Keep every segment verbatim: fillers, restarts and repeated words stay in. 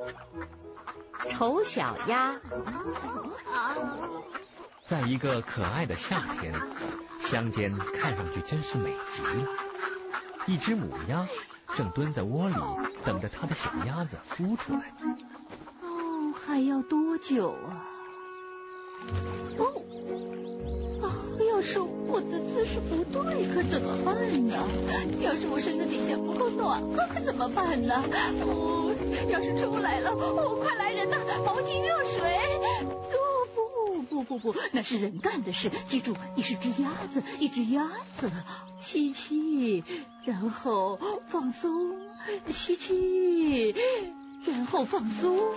丑小鸭。 在一个可爱的夏天，乡间看上去真是美极了。一只母鸭正蹲在窝里，等着它的小鸭子孵出来。 哦，还要多久啊？哦，哦，要是我的姿势不对，可怎么办呢？要是我身子底下不够暖和，可怎么办呢？哦，要是出来了，哦，快来人呐，毛巾、热水！哦，不不不不，那是人干的事。记住，你是只鸭子，一只鸭子，吸气，然后放松，吸气，然后放松。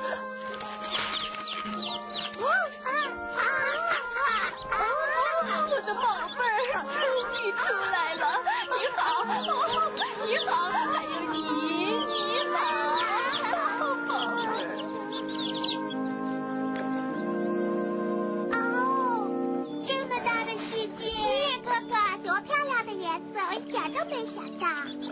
我的宝贝儿，终于出来了！你好，哦，你好，还有你，你好，宝贝儿。 哦，这么大的世界！月哥哥，多漂亮的颜色，我一点都没想到。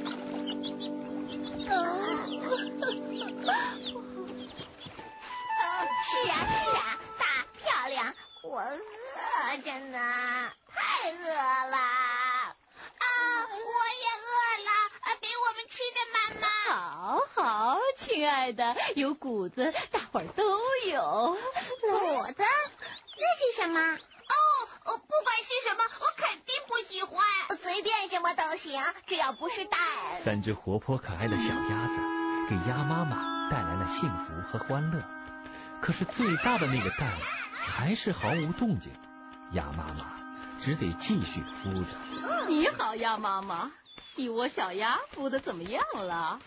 哦，是啊是啊，大漂亮，我饿着呢，太饿了啊！我也饿了，给我们吃的，妈妈。 好好，亲爱的，有谷子，大伙儿都有。 谷子？那是什么？哦，不管是什么，我肯定不喜欢。随便什么都行，只要不是蛋。 三只活泼可爱的小鸭子给鸭妈妈带来了幸福和欢乐，可是最大的那个蛋还是毫无动静，鸭妈妈只得继续孵着。 你好，鸭妈妈，一窝小鸭孵得怎么样了？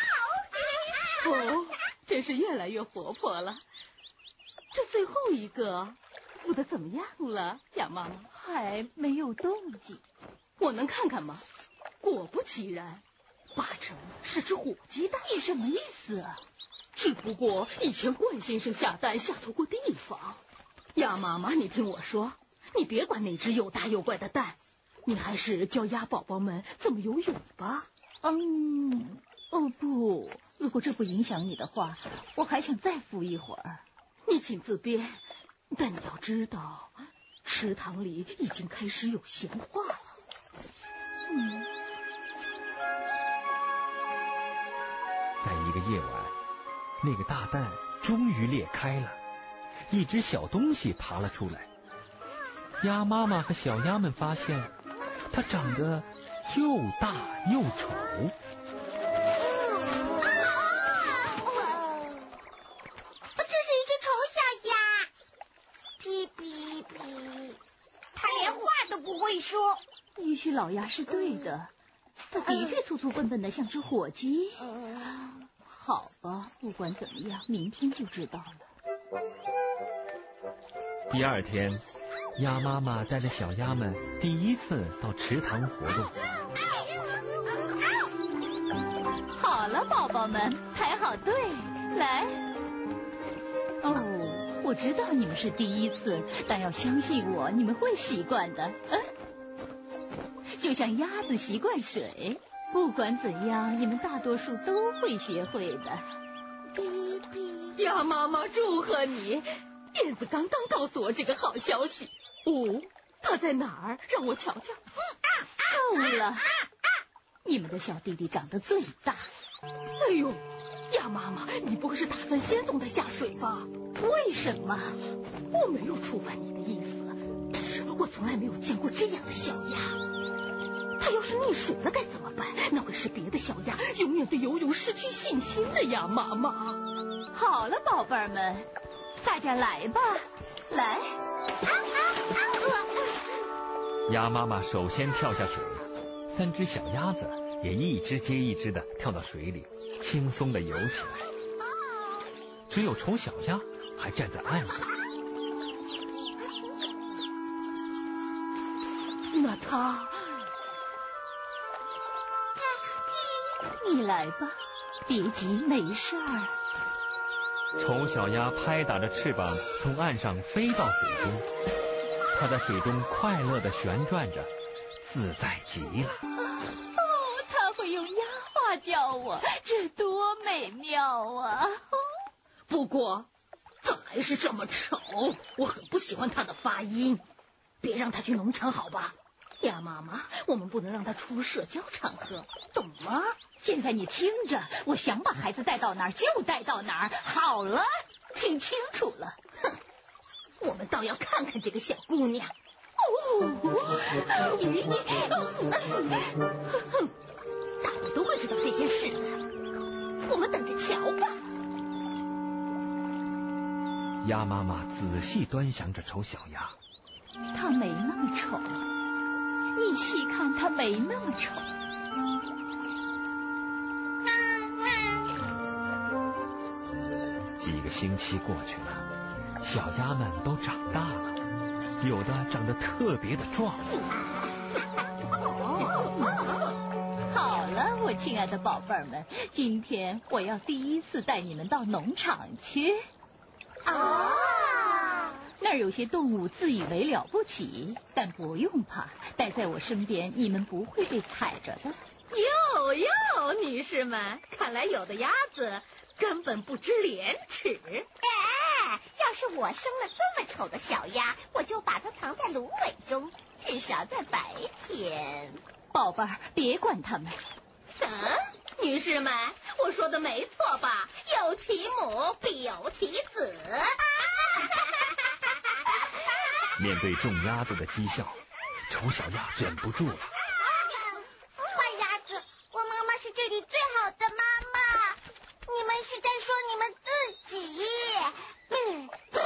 哦，真是越来越活泼了。这最后一个孵得怎么样了，鸭妈妈？还没有动静。我能看看吗？果不其然，八成是只火鸡蛋。你什么意思啊？只不过以前冠先生下蛋下错过地方。鸭妈妈，你听我说，你别管哪只又大又怪的蛋，你还是教鸭宝宝们怎么游泳吧。嗯，哦不，如果这不影响你的话，我还想再孵一会儿。你请自便，但你要知道，池塘里已经开始有咸化了。嗯， 在一个夜晚，那个大蛋终于裂开了，一只小东西爬了出来。鸭妈妈和小鸭们发现，它长得又大又丑。 这是一只丑小鸭，哔哔哔，它连话都不会说。 也许老鸭是对的，它的确粗粗笨笨的像只火鸡。好吧，不管怎么样，明天就知道了。 第二天，鸭妈妈带着小鸭们第一次到池塘活动。 好了，宝宝们，排好队，来。哦，我知道你们是第一次，但要相信我，你们会习惯的。嗯，就像鸭子习惯水，不管怎样，你们大多数都会学会的。 哔哔， 鸭妈妈祝贺你，燕子刚刚告诉我这个好消息。哦，它在哪儿？让我瞧瞧。够了，你们的小弟弟长得最大。哎呦，鸭妈妈，你不会是打算先送他下水吧？为什么？我没有触犯你的意思，但是我从来没有见过这样的小鸭。它要是溺水了该怎么办？那会使别的小鸭永远对游泳失去信心的呀，妈妈。好了，宝贝儿们，大家来吧，来。 鸭妈妈首先跳下水，三只小鸭子也一只接一只的跳到水里，轻松的游起来。只有丑小鸭还站在岸上。 那它，你来吧，别急，没事儿。 丑小鸭拍打着翅膀从岸上飞到水中，它在水中快乐的旋转着，自在极了。 哦，它会用鸭话叫我，这多美妙啊！哦不过他还是这么丑，我很不喜欢他的发音。别让他去农场好吧？鸭妈妈，我们不能让他出入社交场合，懂吗？ 现在你听着，我想把孩子带到哪儿就带到哪儿。好了，听清楚了。 哼，我们倒要看看这个小姑娘。哦，咦，哼，大伙都会知道这件事的，我们等着瞧吧。 鸭妈妈仔细端详着丑小鸭， 它没那么丑，你细看，它没那么丑。 几个星期过去了，小鸭们都长大了，有的长得特别的壮。 好了，我亲爱的宝贝儿们，今天我要第一次带你们到农场去。 哦， 那儿有些动物自以为了不起，但不用怕，待在我身边，你们不会被踩着的。 哟哟，女士们，看来有的鸭子根本不知廉耻。 哎，要是我生了这么丑的小鸭，我就把它藏在芦苇中，至少在白天。 宝贝儿，别管他们。 嗯，女士们，我说的没错吧？有其母必有其子。 面对众鸭子的讥笑，丑小鸭忍不住了。 坏鸭子，我妈妈是这里最好的妈妈。你们是在说你们自己？嗯，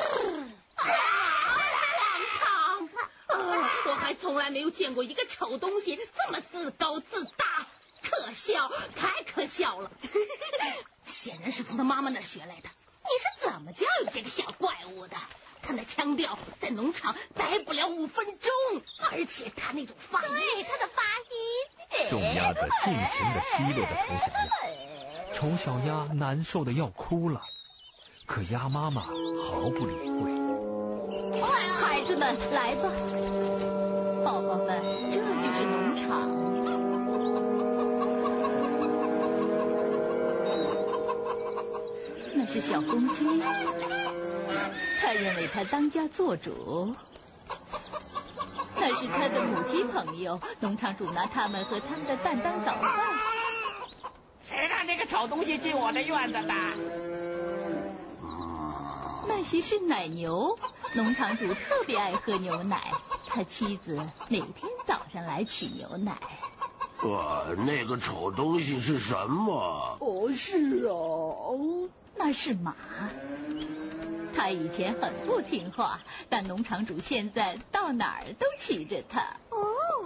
荒唐！啊，我还从来没有见过一个丑东西这么自高自大，可笑，太可笑了！显然是从他妈妈那儿学来的。你是怎么教育这个小怪物的？他那腔调在农场待不了五分钟，而且他那种发音， 对，他的发音。 众鸭子尽情地奚落着丑小鸭，丑小鸭难受的要哭了，可鸭妈妈毫不理会。 孩子们，来吧，宝宝们，这就是农场。那是小公鸡，他认为他当家做主。那是他的母鸡朋友，农场主拿他们和他们的蛋当早饭。 谁让这个丑东西进我的院子的？ 那些是奶牛，农场主特别爱喝牛奶，他妻子每天早上来取牛奶。 哇，那个丑东西是什么？ 哦，是哦， 那是马。他以前很不听话，但农场主现在到哪儿都骑着它。 哦，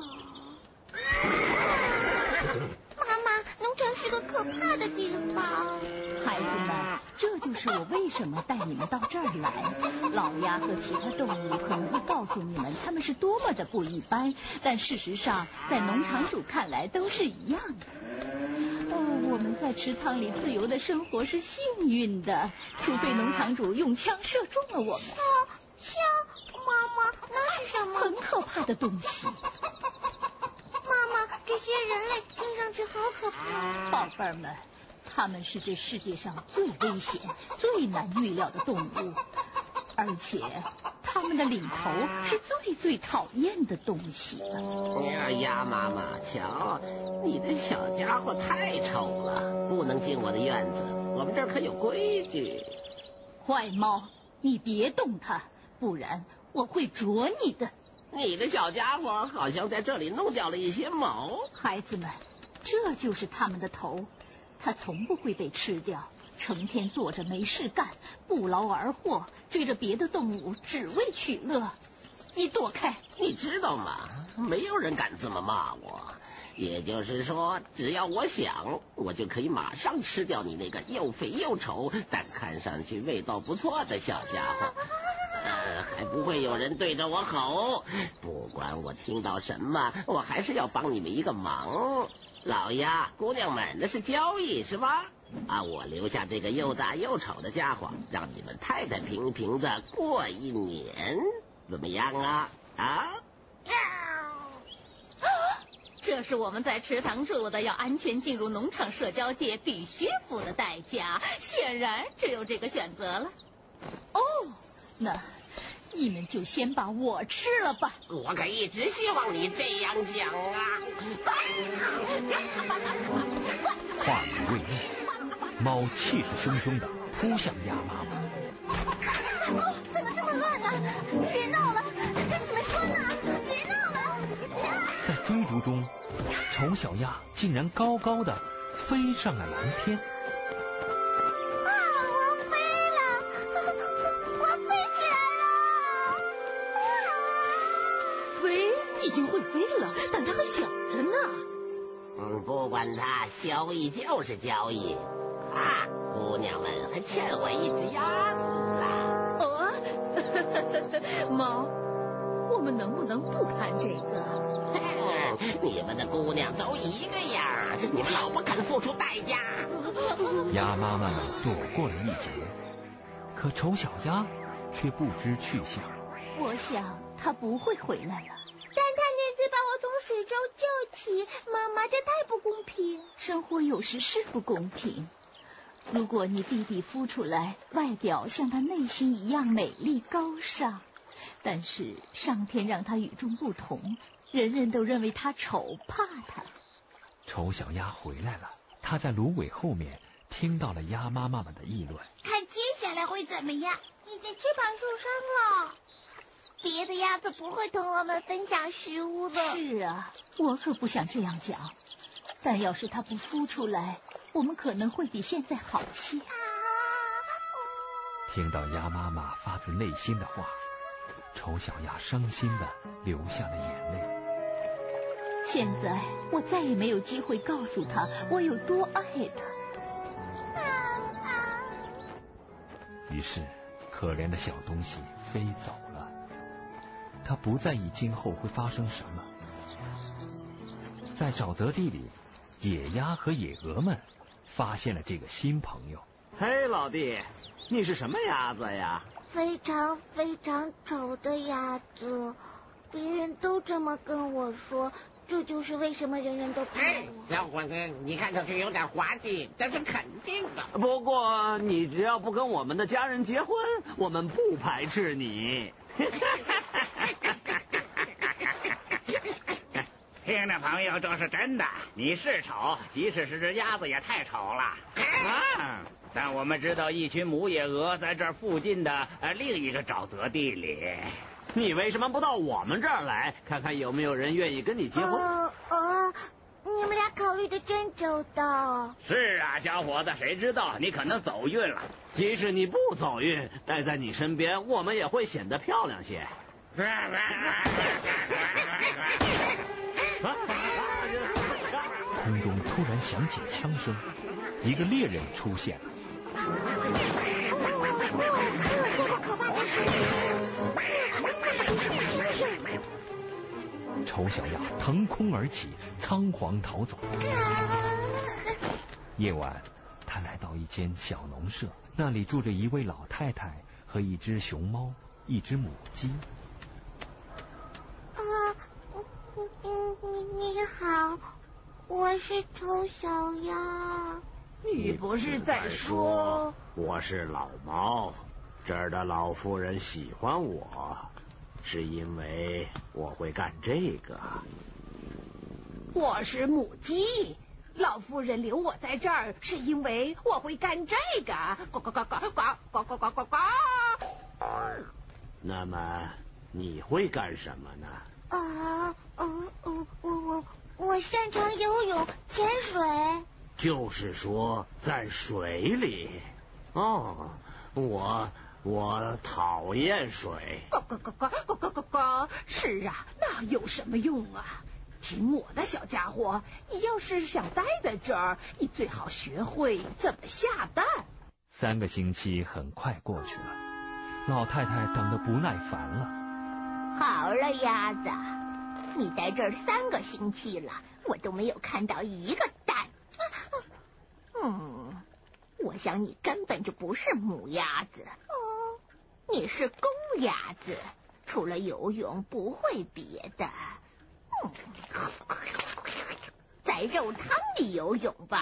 妈妈，农场是个可怕的地方。 孩子们，这就是我为什么带你们到这儿来。老鸭和其他动物可能会告诉你们他们是多么的不一般，但事实上，在农场主看来都是一样的。哦，我们在池塘里自由的生活是幸运的，除非农场主用枪射中了我们。 枪？妈妈，那是什么？ 很可怕的东西。 妈妈，这些人类听上去好可怕。 宝贝儿们，他们是这世界上最危险、最难预料的动物，而且他们的领头是最最讨厌的东西。 呀，鸭妈妈，瞧，你的小家伙太丑了，不能进我的院子，我们这儿可有规矩。 坏猫，你别动它，不然我会啄你的。 你的小家伙好像在这里弄掉了一些毛。 孩子们，这就是他们的头，它从不会被吃掉，成天坐着没事干，不劳而获，追着别的动物只为取乐。你躲开！ 你知道吗？没有人敢这么骂我。也就是说，只要我想，我就可以马上吃掉你那个又肥又丑但看上去味道不错的小家伙。呃，还不会有人对着我吼。不管我听到什么，我还是要帮你们一个忙。老鸭，姑娘们，那是交易是吧？啊，我留下这个又大又丑的家伙，让你们太太平平的过一年，怎么样啊？啊？ 这是我们在池塘住的要安全进入农场社交界必须付的代价，显然只有这个选择了。 哦，那你们就先把我吃了吧。 我可一直希望你这样讲啊。 话语未落，猫气势汹汹地扑向鸭妈妈。 哦，怎么这么乱呢？别闹了，跟你们说呢，别闹了。 在追逐中，丑小鸭竟然高高的飞上了蓝天。 啊，我飞了，我飞起来了。 喂，已经会飞了，但它还小着呢。 嗯，不管它，交易就是交易。啊，姑娘们还欠我一只鸭子呢。 哦，猫，我们能不能不谈这个？ 你们的姑娘都一个样，你们老不肯付出代价。 鸭妈妈们躲过了一劫，可丑小鸭却不知去向。 我想它不会回来了。 但他连续把我从水中救起，妈妈，这太不公平。 生活有时是不公平。如果你弟弟孵出来，外表像他内心一样美丽高尚，但是上天让他与众不同，人人都认为他丑，怕他。 丑小鸭回来了，它在芦苇后面听到了鸭妈妈们的议论。 看接下来会怎么样？你的翅膀受伤了，别的鸭子不会同我们分享食物的。 是啊，我可不想这样讲。但要是它不孵出来，我们可能会比现在好些。 听到鸭妈妈发自内心的话，丑小鸭伤心的流下了眼泪。 现在我再也没有机会告诉他我有多爱他。 于是可怜的小东西飞走了，它不在意今后会发生什么。在沼泽地里，野鸭和野鹅们发现了这个新朋友。 嘿，老弟，你是什么鸭子呀？ 非常非常丑的鸭子，别人都这么跟我说，这就是为什么人人都怕我。 小伙子，你看上去有点滑稽，这是肯定的。 不过你只要不跟我们的家人结婚，我们不排斥你。 听着，朋友，这是真的。你是丑，即使是只鸭子也太丑了啊！但我们知道一群母野鹅在这附近的呃另一个沼泽地里。 你为什么不到我们这儿来，看看有没有人愿意跟你结婚？ 呃呃，你们俩考虑的真周到。 是啊，小伙子，谁知道你可能走运了。 即使你不走运，待在你身边，我们也会显得漂亮些。 空中突然响起枪声，一个猎人出现了。丑小鸭腾空而起，仓皇逃走。夜晚，他来到一间小农舍，那里住着一位老太太和一只熊猫，一只母鸡。 啊，嗯，你你好，我是丑小鸭。 你不是在说？ 我是老猫，这儿的老妇人喜欢我，是因为我会干这个。 我是母鸡，老妇人留我在这儿是因为我会干这个。呱呱呱呱呱呱呱呱呱呱。 那么你会干什么呢？ 啊，嗯嗯，我我我擅长游泳、潜水。 就是说，在水里。哦，我我讨厌水。 呱呱呱呱呱呱呱呱！是啊，那有什么用啊？听我的，小家伙，你要是想待在这儿，你最好学会怎么下蛋。 三个星期很快过去了，老太太等得不耐烦了。 好了，鸭子，你在这儿三个星期了，我都没有看到一个蛋。嗯，我想你根本就不是母鸭子，哦，你是公鸭子，除了游泳不会别的。嗯在肉汤里游泳吧。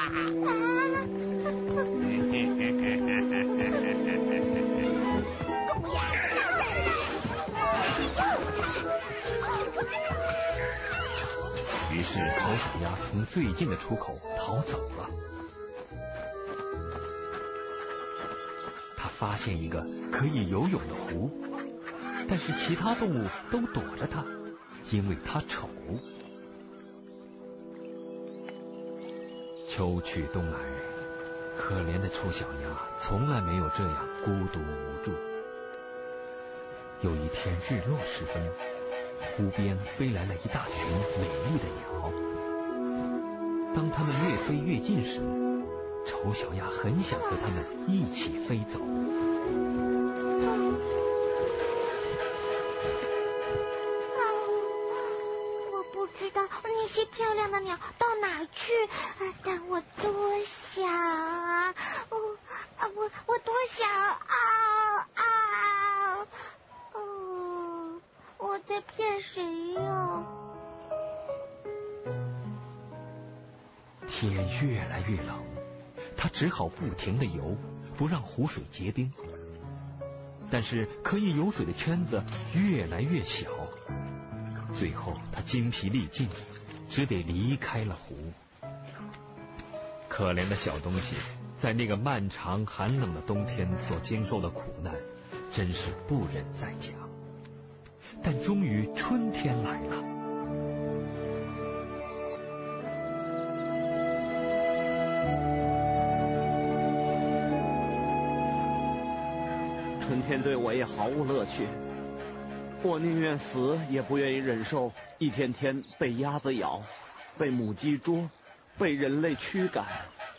于是丑小鸭从最近的出口逃走了。他发现一个可以游泳的湖，但是其他动物都躲着他，因为他丑。秋去冬来，可怜的丑小鸭从来没有这样孤独无助。有一天日落时分，湖边飞来了一大群美丽的鸟。当它们越飞越近时，丑小鸭很想和它们一起飞走。 我不知道那些漂亮的鸟到哪儿去，但我多想啊！我我我多想啊啊！哦，我在骗谁呀？ 天越来越冷，它只好不停地游，不让湖水结冰。但是可以游水的圈子越来越小，最后它筋疲力尽，只得离开了湖。可怜的小东西，在那个漫长寒冷的冬天所经受的苦难，真是不忍再讲。但终于春天来了。 春天对我也毫无乐趣，我宁愿死，也不愿意忍受一天天被鸭子咬，被母鸡捉，被人类驱赶。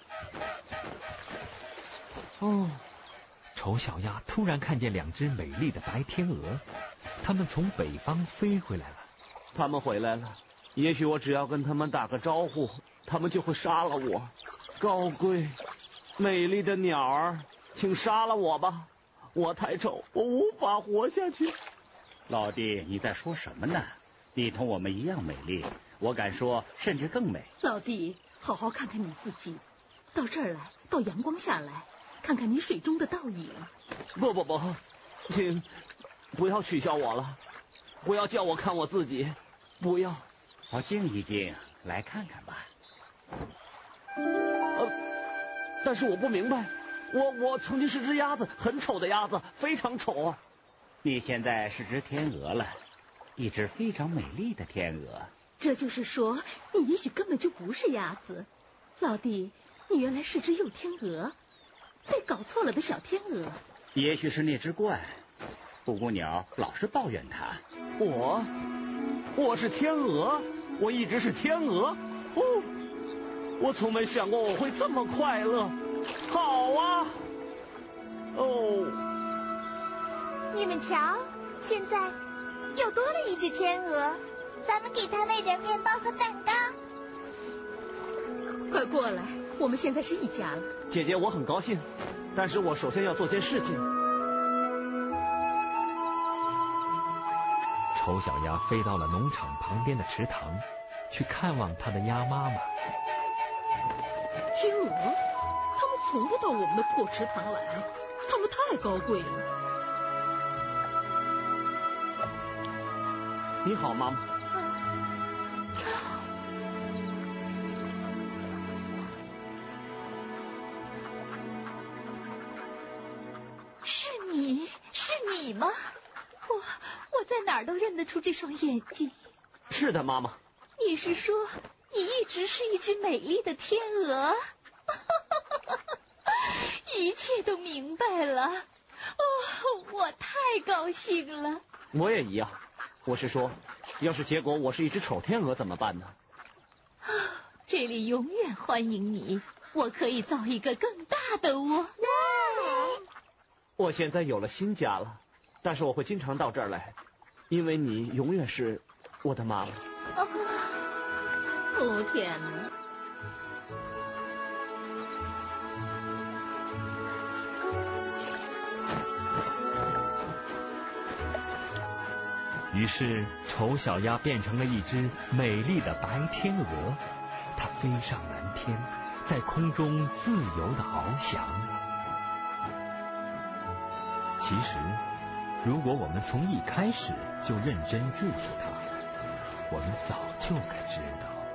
哦，丑小鸭突然看见两只美丽的白天鹅，它们从北方飞回来了。 它们回来了，也许我只要跟它们打个招呼，它们就会杀了我。高贵美丽的鸟儿，请杀了我吧，我太丑，我无法活下去。 老弟，你在说什么呢？你同我们一样美丽，我敢说甚至更美。 老弟，好好看看你自己，到这儿来，到阳光下来，看看你水中的倒影。 不不不，请不要取笑我了，不要叫我看我自己，不要。 好，静一静，来看看吧。 呃，但是我不明白，我我曾经是只鸭子，很丑的鸭子，非常丑啊。 你现在是只天鹅了，一只非常美丽的天鹅。 这就是说，你也许根本就不是鸭子。老弟，你原来是只幼天鹅，被搞错了的小天鹅。 也许是那只鹳，布谷鸟老是抱怨它。 我我是天鹅，我一直是天鹅。哦，我从没想过我会这么快乐。好啊。哦。 你们瞧，现在又多了一只天鹅，咱们给它喂点面包和蛋糕。 快过来，我们现在是一家了。 姐姐，我很高兴，但是我首先要做件事情。 丑小鸭飞到了农场旁边的池塘，去看望它的鸭妈妈。 天鹅，它们从不到我们的破池塘来，它们太高贵了。 你好，妈妈。 是你，是你吗？我我在哪儿都认得出这双眼睛。 是的，妈妈。 你是说你一直是一只美丽的天鹅？一切都明白了。哦，我太高兴了。 我也一样。我是说，要是结果我是一只丑天鹅怎么办呢？ 这里永远欢迎你，我可以造一个更大的窝。 我现在有了新家了，但是我会经常到这儿来，因为你永远是我的妈妈。 哦天哪！ 于是丑小鸭变成了一只美丽的白天鹅，它飞上蓝天，在空中自由的翱翔。其实，如果我们从一开始就认真祝福它，我们早就该知道。